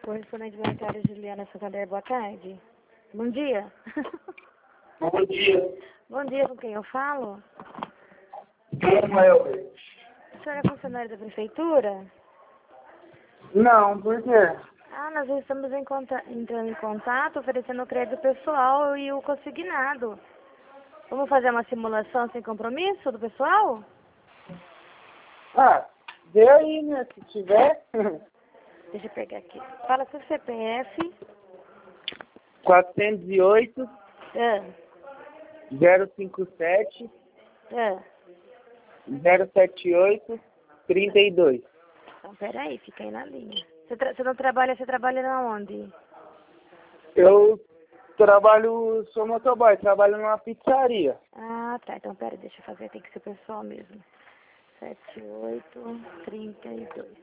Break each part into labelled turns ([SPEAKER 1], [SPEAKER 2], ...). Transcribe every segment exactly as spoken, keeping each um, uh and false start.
[SPEAKER 1] Correspondente bancário Juliana Santander, boa tarde. Bom dia.
[SPEAKER 2] Bom dia.
[SPEAKER 1] Bom dia, com quem eu falo?
[SPEAKER 2] Quem é eu?
[SPEAKER 1] O senhor é funcionário da prefeitura?
[SPEAKER 2] Não, por quê?
[SPEAKER 1] Ah, nós estamos em conta, entrando em contato, oferecendo o crédito pessoal e o consignado. Vamos fazer uma simulação sem compromisso do pessoal?
[SPEAKER 2] Ah, vê aí, né, se tiver.
[SPEAKER 1] Deixa eu pegar aqui. Fala seu C P F.
[SPEAKER 2] quatrocentos e oito,
[SPEAKER 1] Ah,
[SPEAKER 2] zero cinco sete,
[SPEAKER 1] ah.
[SPEAKER 2] zero sete oito, trinta e dois.
[SPEAKER 1] Então, peraí, fica aí na linha. Você, tra você não trabalha, você trabalha na onde?
[SPEAKER 2] Eu trabalho, sou motoboy, trabalho numa pizzaria.
[SPEAKER 1] Ah, tá. Então, peraí, deixa eu fazer. Tem que ser pessoal mesmo. sete oito, trinta e dois.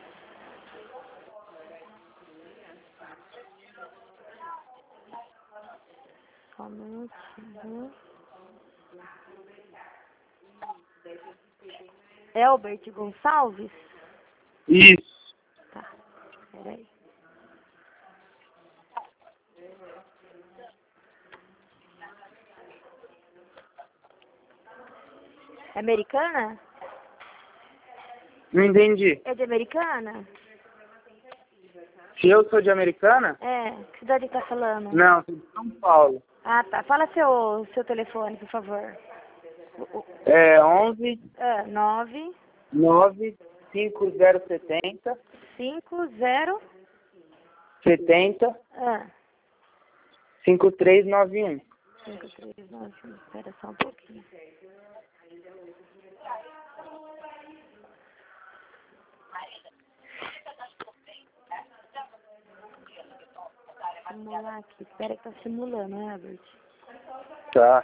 [SPEAKER 1] Só um minutinho. Elbert Gonçalves?
[SPEAKER 2] Isso.
[SPEAKER 1] Tá, peraí. É americana?
[SPEAKER 2] Não entendi.
[SPEAKER 1] É de Americana?
[SPEAKER 2] Se eu sou de Americana?
[SPEAKER 1] É. Que cidade tá falando?
[SPEAKER 2] Não, sou de São Paulo.
[SPEAKER 1] Ah, tá. Fala seu, seu telefone, por favor. O- o-
[SPEAKER 2] É onze,
[SPEAKER 1] Ah, nove
[SPEAKER 2] nove, cinco zero setenta,
[SPEAKER 1] cinco zero
[SPEAKER 2] setenta,
[SPEAKER 1] ah,
[SPEAKER 2] cinco três nove um.
[SPEAKER 1] cinco três nove um. Espera só um pouquinho. Simular aqui. Espera que tá simulando, né, Albert?
[SPEAKER 2] Tá.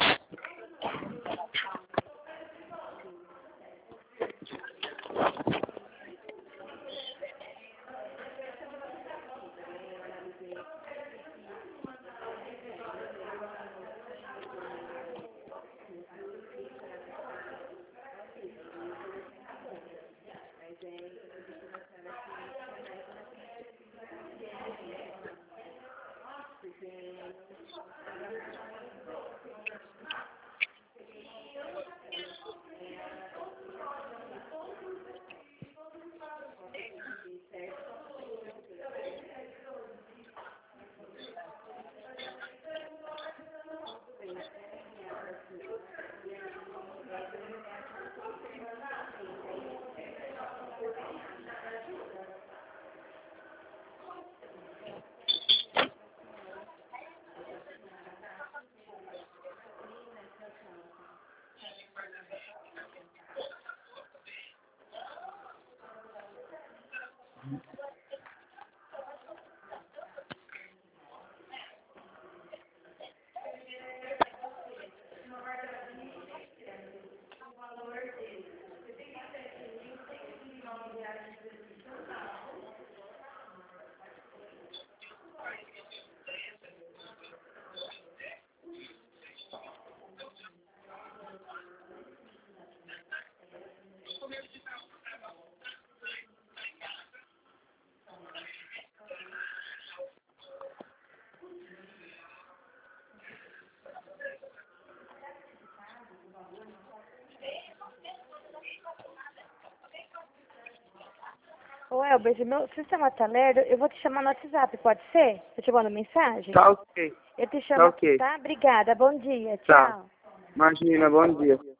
[SPEAKER 1] Ô, Elbert, meu sistema tá lerdo, eu vou te chamar no WhatsApp, pode ser? Eu te mando mensagem?
[SPEAKER 2] Tá ok.
[SPEAKER 1] Eu te chamo
[SPEAKER 2] Tá
[SPEAKER 1] aqui,
[SPEAKER 2] ok.
[SPEAKER 1] tá? Obrigada, bom dia,
[SPEAKER 2] Tá.
[SPEAKER 1] tchau.
[SPEAKER 2] Imagina, bom dia.